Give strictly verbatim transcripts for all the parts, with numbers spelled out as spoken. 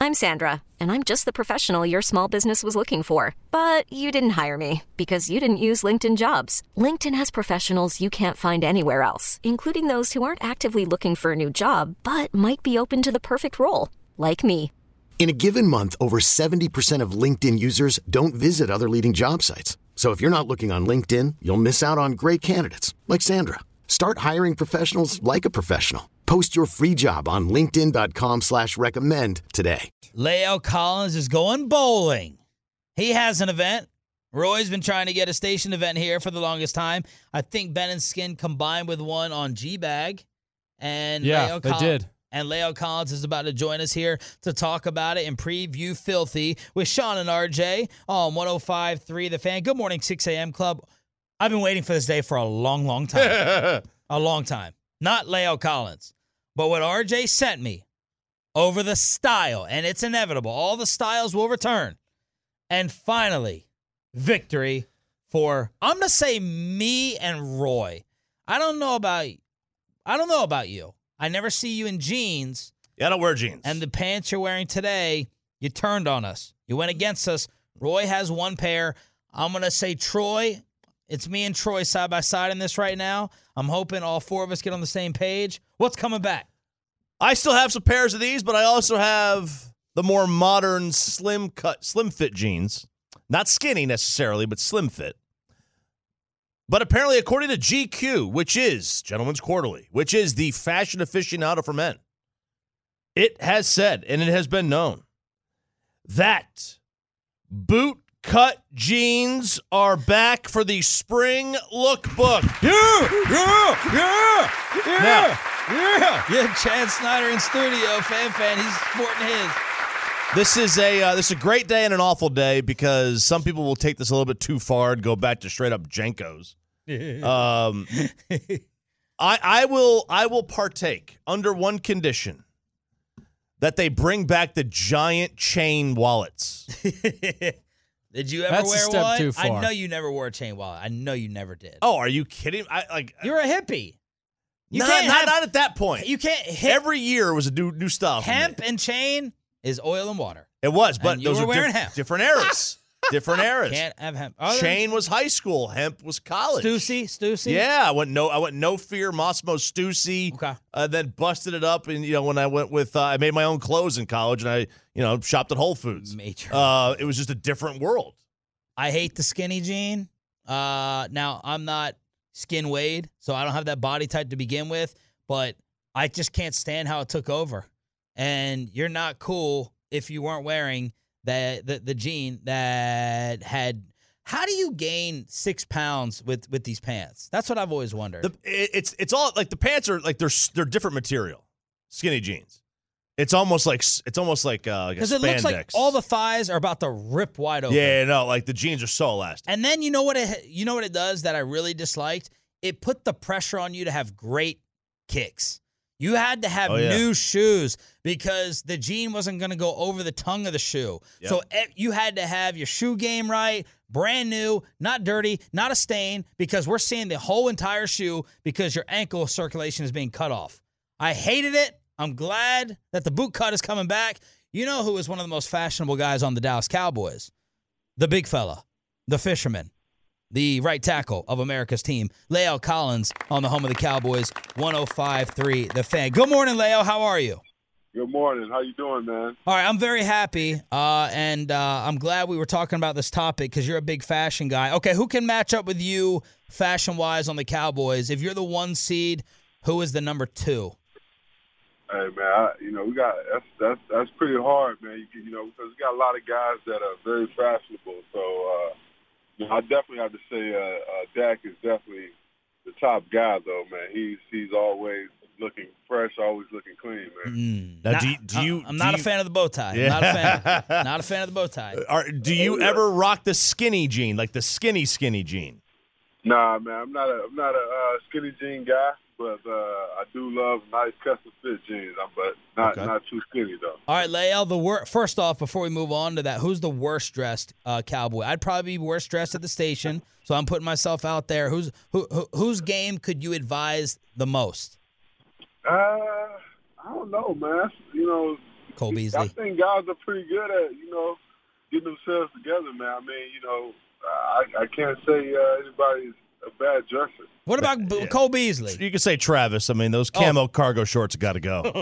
I'm Sandra, and I'm just the professional your small business was looking for. But you didn't hire me because you didn't use LinkedIn Jobs. LinkedIn has professionals you can't find anywhere else, including those who aren't actively looking for a new job, but might be open to the perfect role, like me. In a given month, over seventy percent of LinkedIn users don't visit other leading job sites. So if you're not looking on LinkedIn, you'll miss out on great candidates like Sandra. Start hiring professionals like a professional. Post your free job on linkedin.com slash recommend today. La'el Collins is going bowling. He has an event. Roy's been trying to get a station event here for the longest time. I think Ben and Skin combined with one on G-Bag. And yeah, La'el they Col- did. And La'el Collins is about to join us here to talk about it and preview Filthy with Sean and R J on one oh five point three The Fan. Good morning, six a.m. Club. I've been waiting for this day for a long, long time. a long time. Not La'el Collins. But what R J sent me over the style, and it's inevitable, all the styles will return. And finally, victory for, I'm going to say me and Roy. I don't know about, I don't know about you. I never see you in jeans. Yeah, I don't wear jeans. And the pants you're wearing today, you turned on us. You went against us. Roy has one pair. I'm going to say Troy. It's me and Troy side by side in this right now. I'm hoping all four of us get on the same page. What's coming back? I still have some pairs of these, but I also have the more modern slim cut, slim fit jeans. Not skinny necessarily, but slim fit. But apparently, according to G Q, which is Gentleman's Quarterly, which is the fashion aficionado for men, it has said, and it has been known, that boot cut jeans are back for the spring lookbook. Yeah, yeah, yeah, yeah, Now, yeah. Yeah, Chad Snyder in studio, fan fan. He's sporting his. This is a uh, this is a great day and an awful day because some people will take this a little bit too far and go back to straight up Jenkos. um, I I will I will partake under one condition, that they bring back the giant chain wallets. Did you ever That's a wear step one? too far. I know you never wore a chain wallet. I know you never did. Oh, are you kidding? I like You're a hippie. You not, can't not, have, not at that point. You can't hit Every year was a new new style. for me. hemp and chain is oil and water. It was, but And you those were are wearing diff- hemp. different eras. different eras. Can't have hemp. Other Chain was high school. Hemp was college. Stussy, Stussy. Yeah, I went no. I went no fear Massimo Stussy. Okay. Uh, then busted it up, and you know when I went with, uh, I made my own clothes in college, and I you know shopped at Whole Foods. Major. Uh, it was just a different world. I hate the skinny jean. Uh, now, I'm not skin Wade, so I don't have that body type to begin with, but I just can't stand how it took over. And you're not cool if you weren't wearing the, the, the jean that had – how do you gain six pounds with, with these pants? That's what I've always wondered. The, it, it's it's all like the pants are like they're they're different material. Skinny jeans. It's almost like it's almost like uh, like a Because it looks like spandex. all the thighs are about to rip wide open. Yeah, no, like the jeans are so elastic. And then you know what it you know what it does that I really disliked? It put the pressure on you to have great kicks. You had to have Oh, yeah. new shoes because the jean wasn't going to go over the tongue of the shoe. Yep. So eh, you had to have your shoe game right, brand new, not dirty, not a stain, because we're seeing the whole entire shoe because your ankle circulation is being cut off. I hated it. I'm glad that the boot cut is coming back. You know who is one of the most fashionable guys on the Dallas Cowboys? The big fella, the fisherman, the right tackle of America's team, La'el Collins on the home of the Cowboys, one oh five point three The Fan. Good morning, La'el. How are you? Good morning. How you doing, man? All right, I'm very happy, uh, and uh, I'm glad we were talking about this topic because you're a big fashion guy. Okay, who can match up with you fashion-wise on the Cowboys? If you're the one seed, who is the number two? Hey, man, I, you know, we got that's that's that's pretty hard, man. You, can, you know, because we got a lot of guys that are very fashionable. So, uh, you know, I definitely have to say, uh, uh, Dak is definitely the top guy, though, man. He's he's always looking fresh, always looking clean, man. Mm, Now, not- do you- do you- I'm do not you- a fan of the bow tie. Yeah. I'm not a fan. Not a fan of the bow tie. Are, do you ever rock the skinny jean, like the skinny skinny jean? Nah, man, I'm not a I'm not a uh, skinny jean guy, but uh, I do love nice custom fit jeans. I'm, but not Okay. not too skinny though. All right, La'el, the wor- first off, before we move on to that, who's the worst dressed uh, Cowboy? I'd probably be worst dressed at the station, so I'm putting myself out there. Who's who, who whose game could you advise the most? Uh, I don't know, man. You know, Cole I Beasley? think guys are pretty good at, you know, getting themselves together, man. I mean, you know, I, I can't say uh, anybody's a bad dresser. What about B- Yeah. Cole Beasley? You could say Travis. I mean, those Oh. camo cargo shorts got to go.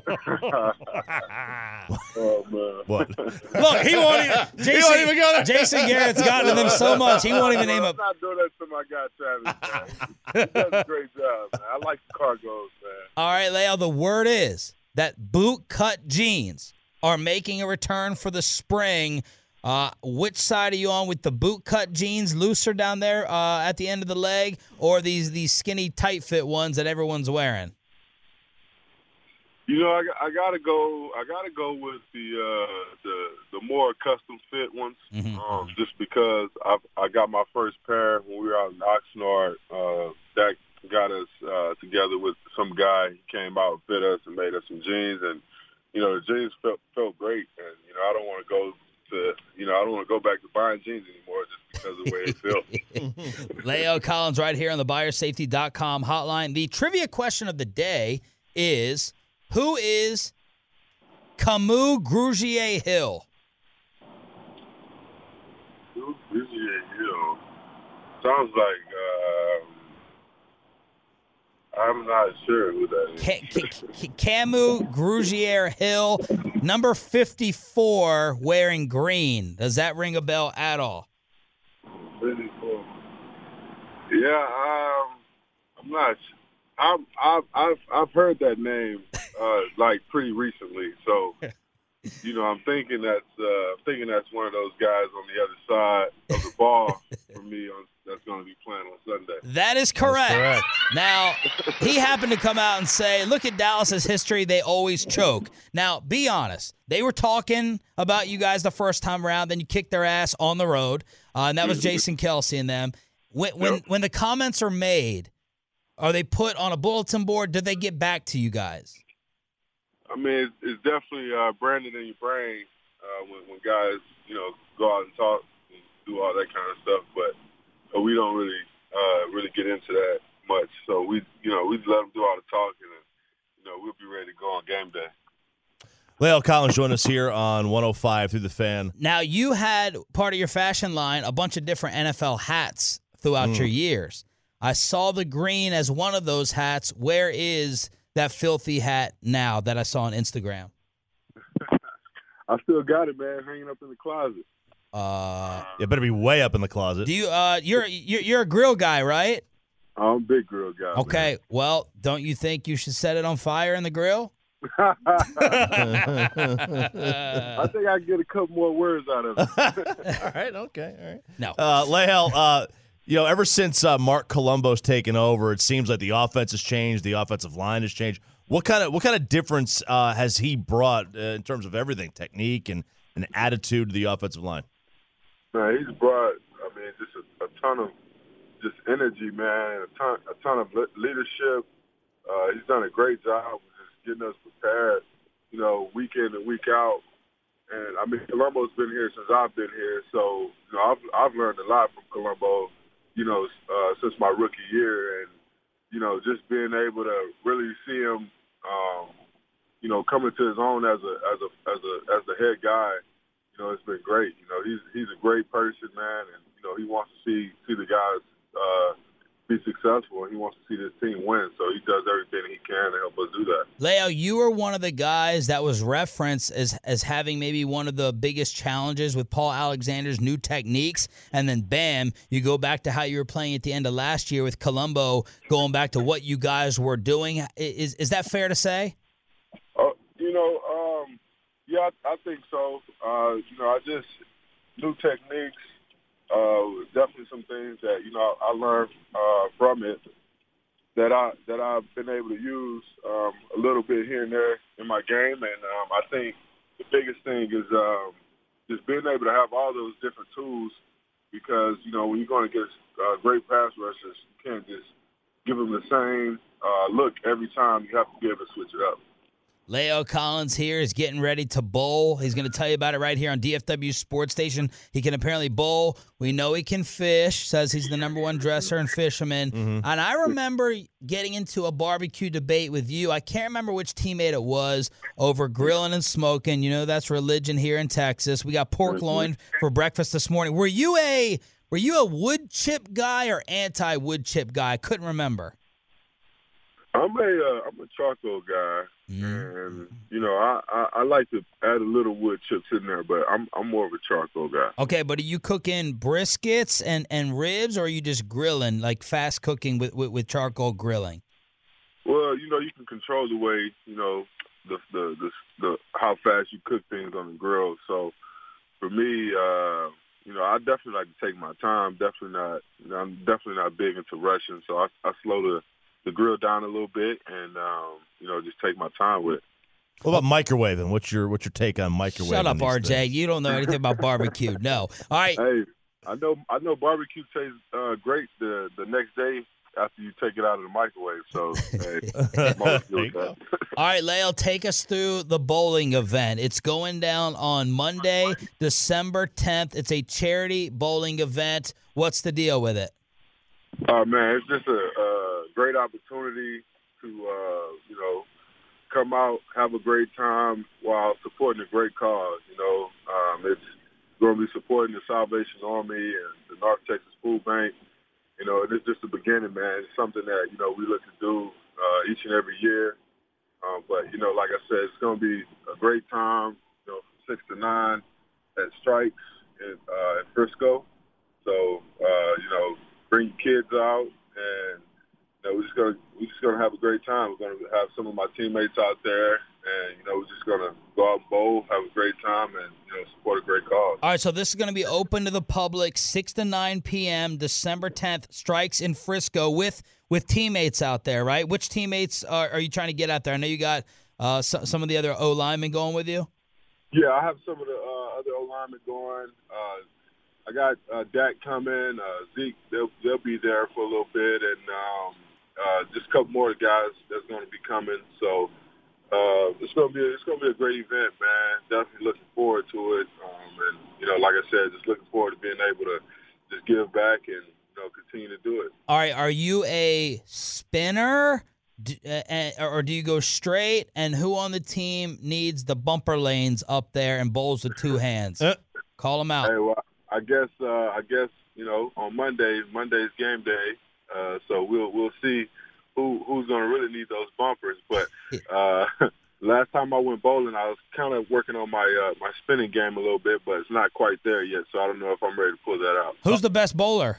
Oh, man. What? Look, he won't even. Jason, won't even go there. Jason Garrett's gotten to them so much, he won't even name I'm a. not doing that to my guy, Travis, man. He does a great job, man. I like the cargos, man. All right, Leo, the word is that boot cut jeans are making a return for the spring. Uh, which side are you on with the boot cut jeans, looser down there uh, at the end of the leg, or these these skinny tight fit ones that everyone's wearing? You know, I, I gotta go. I gotta go with the uh, the the more custom fit ones, Mhm. um, just because I I got my first pair when we were out in Oxnard. Uh, that got us uh, together with some guy. He came out, fit us, and made us some jeans, and you know the jeans felt felt great. And you know, I don't want to go to you know I don't want to go back to buying jeans anymore just because of the way they feel. Leo Collins right here on the buyer safety dot com hotline. The trivia question of the day is, who is Camus Grugier Hill? Grugier Hill sounds like um, I'm not sure who that is. Ca- Ca- Ca- Camus Grugier Hill, number fifty-four, wearing green. Does that ring a bell at all? Really cool. Yeah, um, I'm not. I've I've I've I've heard that name uh, like pretty recently. So, you know, I'm thinking that's uh, I'm thinking that's one of those guys on the other side of the ball for me on, that's going to be playing on Sunday. That is correct. correct. Now, he happened to come out and say, look at Dallas's history. They always choke. Now, be honest. They were talking about you guys the first time around. Then you kicked their ass on the road. Uh, and that was Jason Kelsey and them. When, when, Yep. when the comments are made, are they put on a bulletin board? Do they get back to you guys? I mean, it's, it's definitely uh, branded in your brain uh, when, when guys, you know, go out and talk and do all that kind of stuff. But uh, we don't really, uh, really get into that much. So we, you know, we let them do all the talking, and you know, we'll be ready to go on game day. Leo Collins joined us here on one oh five through the Fan. Now, you had part of your fashion line, a bunch of different N F L hats throughout Mm. your years. I saw the green as one of those hats. Where is that filthy hat now that I saw on Instagram? I still got it, man, hanging up in the closet. Uh, It better be way up in the closet. do you? Uh, you're you're you're a grill guy, right? I'm a big grill guy. Okay. Well, don't you think you should set it on fire in the grill? Man. I think I can get a couple more words out of it. all right, okay, all right. No. Uh, Lehel, uh, you know, ever since uh, Mark Colombo's taken over, it seems like the offense has changed, the offensive line has changed. What kind of what kind of difference uh, has he brought uh, in terms of everything, technique and, and attitude to the offensive line? Man, he's brought, I mean, just a, a ton of just energy, man, and a ton, a ton of le- leadership. Uh, he's done a great job with just getting us prepared, you know, week in and week out. And, I mean, Colombo's been here since I've been here, so, you know, I've, I've learned a lot from Colombo, you know, uh, since my rookie year. And, you know, just being able to really see him, um, you know, coming to his own as a as a as a as the head guy, you know, it's been great. You know, he's he's a great person, man, and you know, he wants to see see the guys uh, be successful, and he wants to see this team win. So he does everything he can to help us do that. Leo, you were one of the guys that was referenced as as having maybe one of the biggest challenges with Paul Alexander's new techniques, and then bam, you go back to how you were playing at the end of last year with Colombo, going back to what you guys were doing. Is is that fair to say? Uh, you know, um, yeah, I, I think so. Uh, you know, I just new techniques. Uh, definitely some things that you know I learned uh, from it that I that I've been able to use um, a little bit here and there in my game, and um, I think the biggest thing is um, just being able to have all those different tools, because you know when you're going to get uh, great pass rushers, you can't just give them the same uh, look every time. You have to be able to switch it up. Leo Collins here is getting ready to bowl. He's going to tell you about it right here on D F W Sports Station. He can apparently bowl. We know he can fish. Says he's the number one dresser and fisherman. Mm-hmm. And I remember getting into a barbecue debate with you. I can't remember which teammate it was over grilling and smoking. You know that's religion here in Texas. We got pork loin for breakfast this morning. Were you a were you a wood chip guy or anti wood chip guy? I couldn't remember. I'm a uh, I'm a charcoal guy, mm. and you know I, I, I like to add a little wood chips in there, but I'm I'm more of a charcoal guy. Okay, but are you cooking briskets and, and ribs, or are you just grilling, like fast cooking with, with, with charcoal grilling? Well, you know you can control the way you know the the the, the how fast you cook things on the grill. So for me, uh, you know I definitely like to take my time. Definitely not. You know, I'm definitely not big into rushing, so I, I slow the the grill down a little bit, and um, you know, just take my time with it. What about microwaving? What's your what's your take on microwaving? Shut up, R J. Things? You don't know anything about barbecue. No. All right. Hey, I know I know barbecue tastes uh, great the the next day after you take it out of the microwave. So, hey, most do that. All right, Leo, take us through the bowling event. It's going down on Monday, December tenth. It's a charity bowling event. What's the deal with it? Oh, uh, man, it's just a uh, great opportunity to, uh, you know, come out, have a great time while supporting a great cause. You know, um, it's going to be supporting the Salvation Army and the North Texas Food Bank. You know, it's just the beginning, man. It's something that, you know, we look to do uh, each and every year. Um, but, you know, like I said, it's going to be a great time, you know, from six to nine at Strikes in, uh, in Frisco. So, uh, you know, bring your kids out, and you know, we're just gonna we're just gonna have a great time. We're gonna have some of my teammates out there, and you know, we're just gonna go out and bowl, have a great time, and you know, support a great cause. All right, so this is gonna be open to the public, six to nine p.m. December tenth. Strikes in Frisco with with teammates out there, right? Which teammates are, are you trying to get out there? I know you got uh, so, some of the other O linemen going with you. Yeah, I have some of the uh, other O linemen going. Uh, I got uh, Dak coming, uh, Zeke, they'll, they'll be there for a little bit, and um, uh, just a couple more guys that's going to be coming. So uh, it's going to be a, it's going to be a great event, man. Definitely looking forward to it, um, and you know, like I said, just looking forward to being able to just give back and you know continue to do it. All right, are you a spinner, do, uh, or do you go straight? And who on the team needs the bumper lanes up there and bowls with two hands? Call them out. Hey, well, I guess uh, I guess you know on Monday. Monday's game day, uh, so we'll we'll see who who's going to really need those bumpers. But uh, last time I went bowling, I was kind of working on my uh, my spinning game a little bit, but it's not quite there yet. So I don't know if I'm ready to pull that out. Who's the best bowler?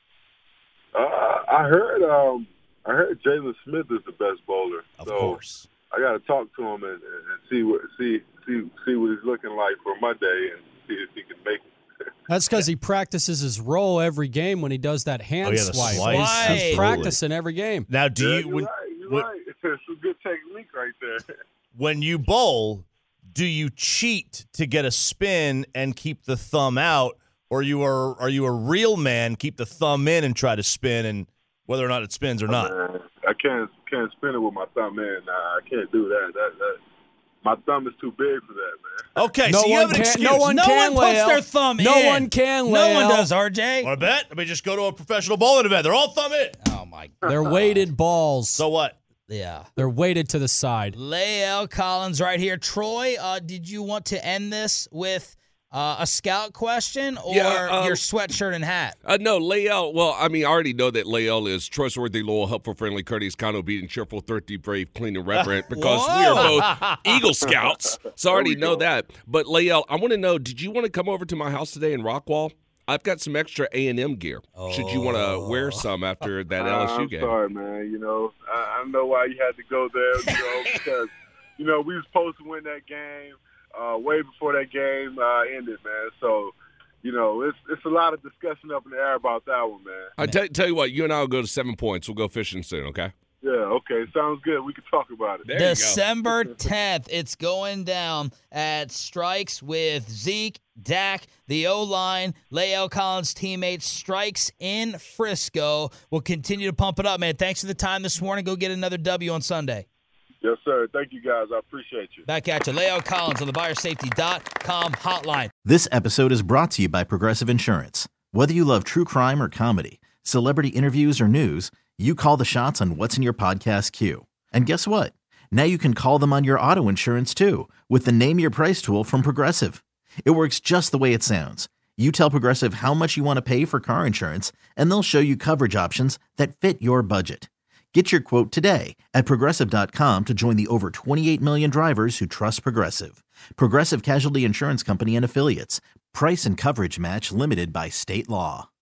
Uh, I heard um, I heard Jalen Smith is the best bowler. Of so course, I got to talk to him and, and see what see see see what he's looking like for Monday and see if he can make it. That's because he practices his roll every game when he does that hand oh, yeah, the swipe. slice. He's Absolutely. practicing every game. Now, do yeah, you you're when, right, you're when, right. It's a good technique right there. when you bowl, do you cheat to get a spin and keep the thumb out, or you are are you a real man, keep the thumb in and try to spin, and whether or not it spins or not? Man, I can't can't spin it with my thumb in. Nah, I can't do that. That that. My thumb is too big for that, man. Okay, no so you one have an can, excuse. No one no can, one puts Lael. their thumb no in. No one can, No Lael. one does, R J. Want to bet? Let me just go to a professional bowling event. They're all thumb in. Oh, my God. They're weighted balls. So what? Yeah. They're weighted to the side. Lael Collins right here. Troy, uh, did you want to end this with uh, a scout question or Yeah, um, your sweatshirt and hat? Uh, no, Lael. Well, I mean, I already know that Lael is trustworthy, loyal, helpful, friendly, courteous, kind, obedient, cheerful, thrifty, brave, clean, and reverent because we are both Eagle Scouts. So I already know that. But, Lael, I want to know, did you want to come over to my house today in Rockwall? I've got some extra A and M gear. Oh. Should you want to wear some after that L S U I'm game? I'm sorry, man. You know, I, I know why you had to go there, you know, because, you know, we were supposed to win that game. Uh, way before that game uh, ended, man. So, you know, it's it's a lot of discussion up in the air about that one, man. I tell, tell you what, you and I will go to Seven Points. We'll go fishing soon, okay? Yeah, okay. Sounds good. We can talk about it. There December tenth, it's going down at Strikes with Zeke, Dak, the O-line, Lael Collins' teammates, Strikes in Frisco. We'll continue to pump it up, man. Thanks for the time this morning. Go get another W on Sunday. Yes, sir. Thank you, guys. I appreciate you. Back at you. Leo Collins on the buyer safety dot com hotline. This episode is brought to you by Progressive Insurance. Whether you love true crime or comedy, celebrity interviews or news, you call the shots on what's in your podcast queue. And guess what? Now you can call them on your auto insurance too with the Name Your Price tool from Progressive. It works just the way it sounds. You tell Progressive how much you want to pay for car insurance, and they'll show you coverage options that fit your budget. Get your quote today at Progressive dot com to join the over twenty-eight million drivers who trust Progressive. Progressive Casualty Insurance Company and Affiliates. Price and coverage match limited by state law.